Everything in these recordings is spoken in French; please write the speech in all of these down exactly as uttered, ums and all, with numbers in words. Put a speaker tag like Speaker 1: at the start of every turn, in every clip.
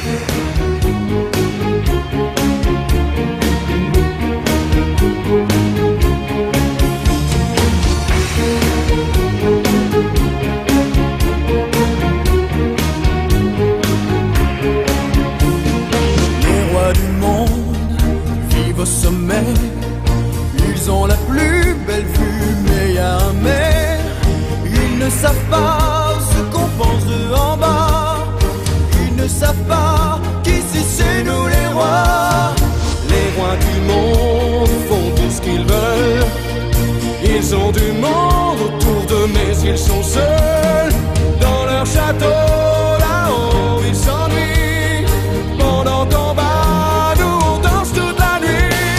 Speaker 1: Au sommet, ils ont la plus belle vue, mais y a un mais. Ils ne savent pas ce qu'on pense d'eux en bas. Ils ne savent pas qu'ici c'est nous les rois. Les rois du monde font tout ce qu'ils veulent. Ils ont du monde autour d'eux, mais ils sont seuls. Dans leur château, là-haut, ils s'ennuient. Pendant qu'on bat, nous on danse toute la nuit.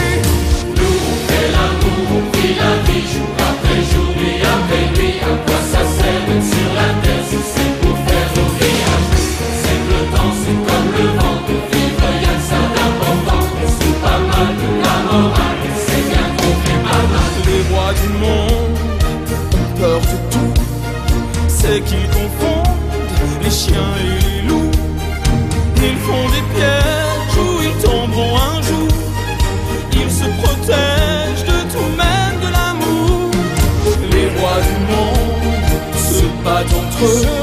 Speaker 2: La vie jour après jour, nuit après nuit. À quoi ça sert d'être sur la terre si c'est pour faire nos villages? C'est que le temps c'est comme le vent, de vivre y'a que ça d'important. On se fout pas mal de la morale, c'est bien qu'on fait pas mal.
Speaker 1: Les rois du monde ont peur de tout. C'est qu'ils confondent les chiens et les loups. Ils font des pièges où ils tomberont un jour. Ils se protègent de tout, même de l'amour. Les rois du monde se battent entre eux.